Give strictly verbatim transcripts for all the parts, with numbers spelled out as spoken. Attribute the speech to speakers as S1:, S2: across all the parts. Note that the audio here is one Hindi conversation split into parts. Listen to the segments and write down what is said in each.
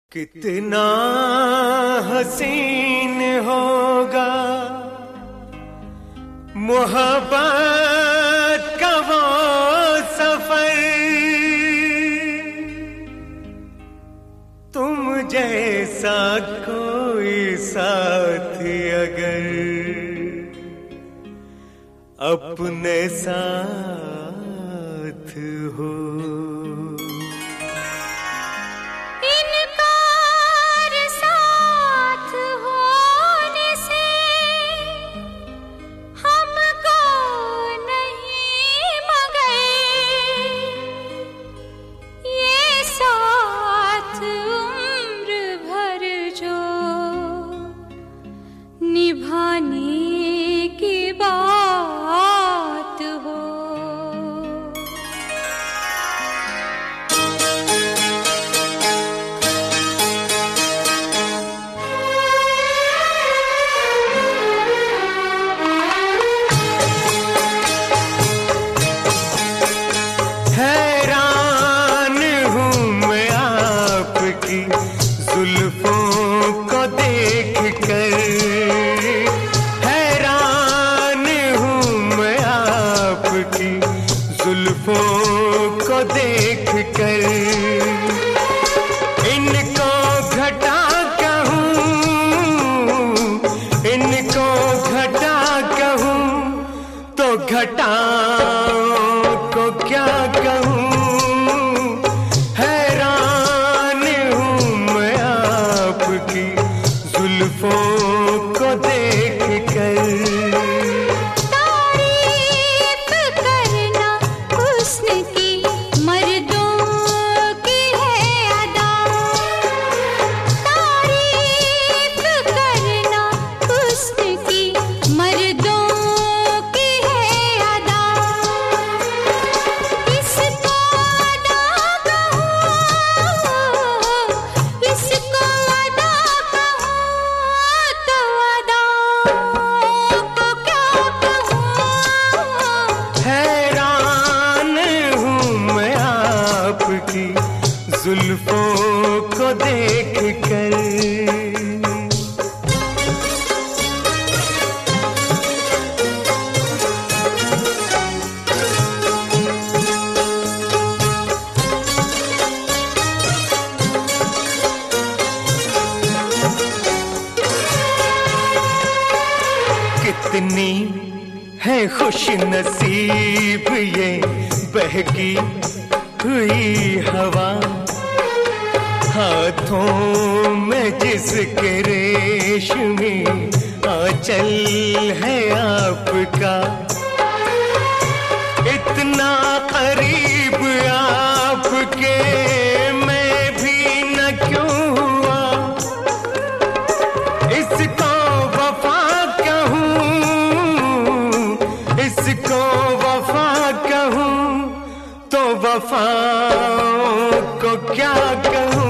S1: कितना हसीन होगा मोहब्बत का वो सफर, तुम जैसा कोई साथी अगर अपने साथ हो। को देख कर इनको घटा कहूँ, इनको घटा कहूँ तो घटाओं को क्या कहूँ। हैरान हूँ मैं आपकी जुल्फों को देख कर। जुल्फों को देख कर कितनी है खुश नसीब ये बहकी हुई हवा, हाथों में जिसके रेशमी आंचल है आपका। इतना करीब आपके मैं भी न क्यों हुआ। इसको वफा कहूँ, इसको वफा कहूँ तो वफाओं को क्या कहूँ।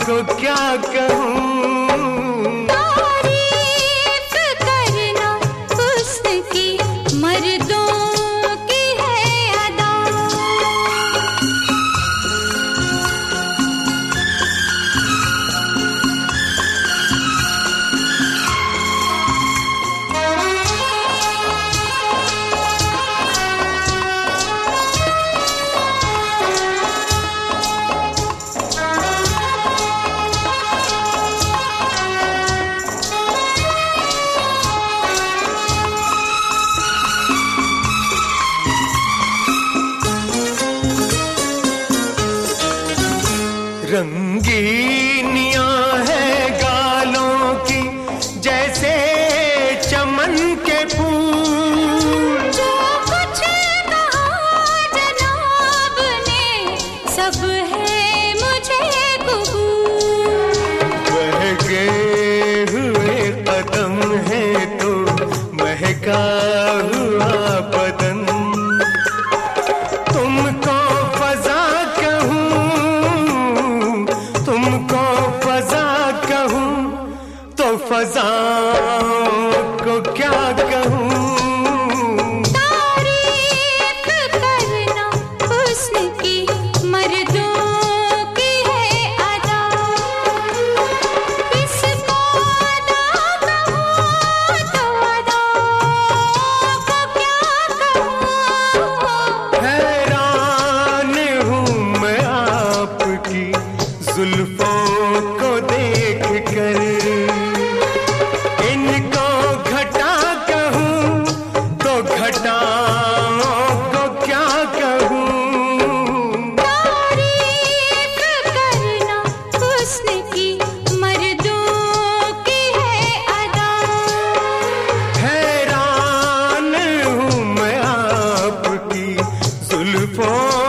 S1: को क्या कहूँ।
S2: तारीफ करना हुस्न की मर्दों की है अदा।
S1: रंगीनियां है गालों की जैसे चमन के फूल।
S2: जो कुछ कहा जनाब ने सब है मुझे कबूल।
S1: बहके हुए कदम है तो महका हुआ बदन। तुमको फजा तुमको फजा कहूँ तो फजाओं को क्या कहूँ।
S2: तारीफ करना हुस्न की मर्दों की है अदा। इसको अदा कहूँ तो अदा को क्या कहूँ।
S1: हैरान हूँ मैं आपकी जुल्फों को देख कर। इनको घटा कहूँ तो घटाओं को क्या कहूँ।
S2: तारीफ करना हुस्न की मर्दों की है अदा।
S1: हैरान हूँ मैं आपकी जुल्फों